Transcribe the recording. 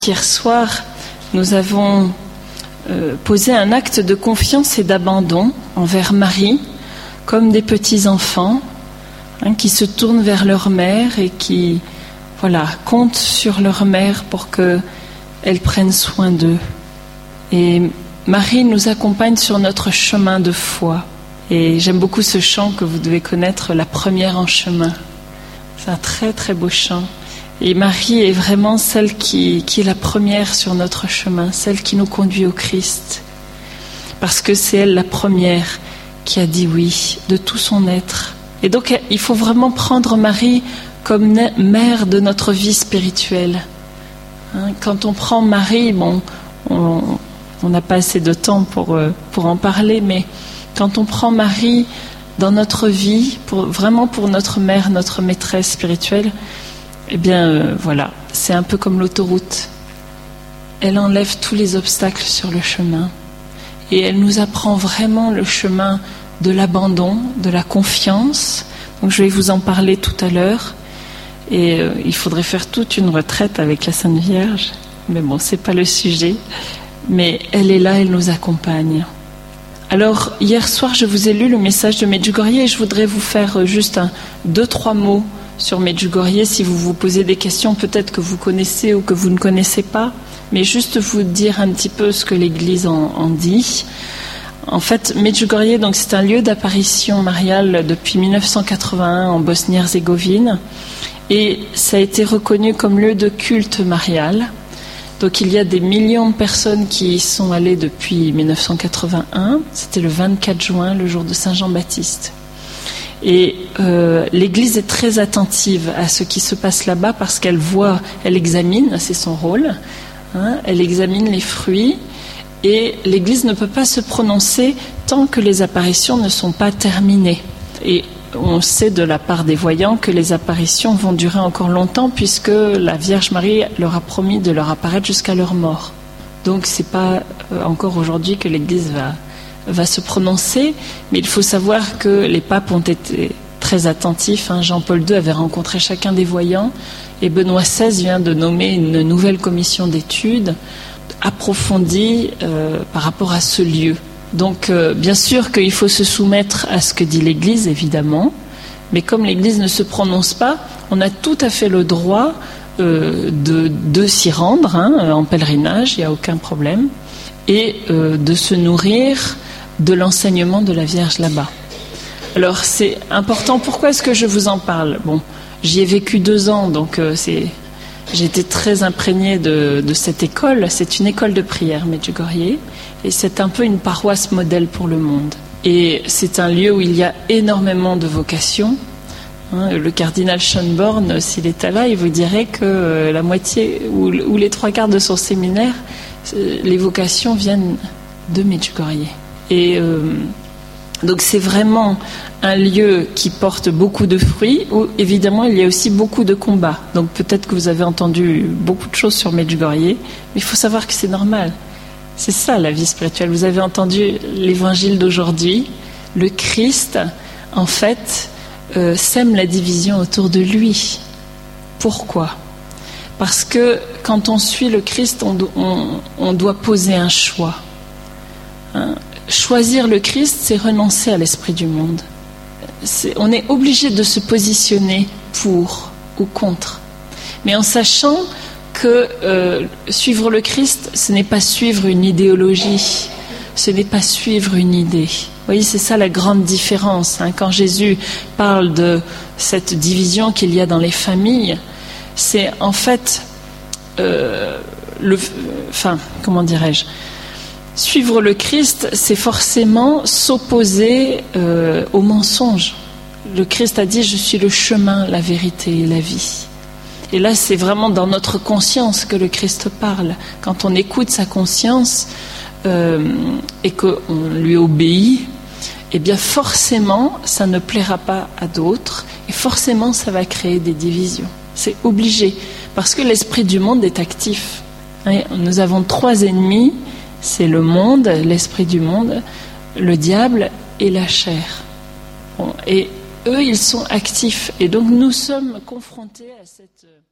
Hier soir, nous avons posé un acte de confiance et d'abandon envers Marie, comme des petits-enfants qui se tournent vers leur mère et qui comptent sur leur mère pour qu'elle prenne soin d'eux. Et Marie nous accompagne sur notre chemin de foi. Et j'aime beaucoup ce chant que vous devez connaître, La première en chemin. C'est un très très beau chant. Et Marie est vraiment celle qui est la première sur notre chemin, celle qui nous conduit au Christ. Parce que c'est elle la première qui a dit oui de tout son être. Et donc il faut vraiment prendre Marie comme mère de notre vie spirituelle. Quand on prend Marie, on n'a pas assez de temps pour en parler, mais quand on prend Marie dans notre vie, vraiment pour notre mère, notre maîtresse spirituelle, c'est un peu comme l'autoroute. Elle enlève tous les obstacles sur le chemin et elle nous apprend vraiment le chemin de l'abandon, de la confiance. Donc je vais vous en parler tout à l'heure. Et il faudrait faire toute une retraite avec la Sainte Vierge. Mais bon, c'est pas le sujet. Mais elle est là, elle nous accompagne. Alors, hier soir, je vous ai lu le message de Medjugorje et je voudrais vous faire juste 2-3 mots sur Medjugorje. Si vous vous posez des questions, peut-être que vous connaissez ou que vous ne connaissez pas, mais juste vous dire un petit peu ce que l'Église en dit. En fait, Medjugorje, donc, c'est un lieu d'apparition mariale depuis 1981 en Bosnie-Herzégovine et ça a été reconnu comme lieu de culte marial. Donc il y a des millions de personnes qui y sont allées depuis 1981. C'était le 24 juin, le jour de Saint Jean-Baptiste. Et l'Église est très attentive à ce qui se passe là-bas parce qu'elle examine, c'est son rôle, elle examine les fruits et l'Église ne peut pas se prononcer tant que les apparitions ne sont pas terminées. Et on sait de la part des voyants que les apparitions vont durer encore longtemps puisque la Vierge Marie leur a promis de leur apparaître jusqu'à leur mort. Donc c'est pas encore aujourd'hui que l'Église va se prononcer, mais il faut savoir que les papes ont été très attentifs. Jean-Paul II avait rencontré chacun des voyants et Benoît XVI vient de nommer une nouvelle commission d'études approfondie par rapport à ce lieu. Donc bien sûr qu'il faut se soumettre à ce que dit l'Église, évidemment, mais comme l'Église ne se prononce pas, on a tout à fait le droit de s'y rendre en pèlerinage, il n'y a aucun problème, et de se nourrir de l'enseignement de la Vierge là-bas. Alors c'est important, pourquoi est-ce que je vous en parle ? Bon, j'y ai vécu 2 ans, donc j'ai été très imprégnée de cette école. C'est une école de prière, Medjugorje, et c'est un peu une paroisse modèle pour le monde. Et c'est un lieu où il y a énormément de vocations. Le cardinal Schönborn, s'il était là, il vous dirait que la moitié ou les 3/4 de son séminaire, les vocations viennent de Medjugorje. Et donc c'est vraiment un lieu qui porte beaucoup de fruits, où évidemment il y a aussi beaucoup de combats. Donc peut-être que vous avez entendu beaucoup de choses sur Medjugorje, mais il faut savoir que c'est normal. C'est ça la vie spirituelle. Vous avez entendu l'évangile d'aujourd'hui. Le Christ, en fait, sème la division autour de lui. Pourquoi ? Parce que quand on suit le Christ, on doit poser un choix. Choisir le Christ, c'est renoncer à l'esprit du monde. On est obligé de se positionner pour ou contre, mais en sachant que suivre le Christ, ce n'est pas suivre une idéologie, ce n'est pas suivre une idée. Vous voyez, c'est ça la grande différence. Quand Jésus parle de cette division qu'il y a dans les familles, c'est en fait, suivre le Christ, c'est forcément s'opposer au mensonge. Le Christ a dit « Je suis le chemin, la vérité et la vie ». Et là, c'est vraiment dans notre conscience que le Christ parle. Quand on écoute sa conscience et qu'on lui obéit, eh bien forcément, ça ne plaira pas à d'autres et forcément, ça va créer des divisions. C'est obligé, parce que l'esprit du monde est actif. Nous avons 3 ennemis. C'est le monde, l'esprit du monde, le diable et la chair. Et eux, ils sont actifs. Et donc, nous sommes confrontés à cette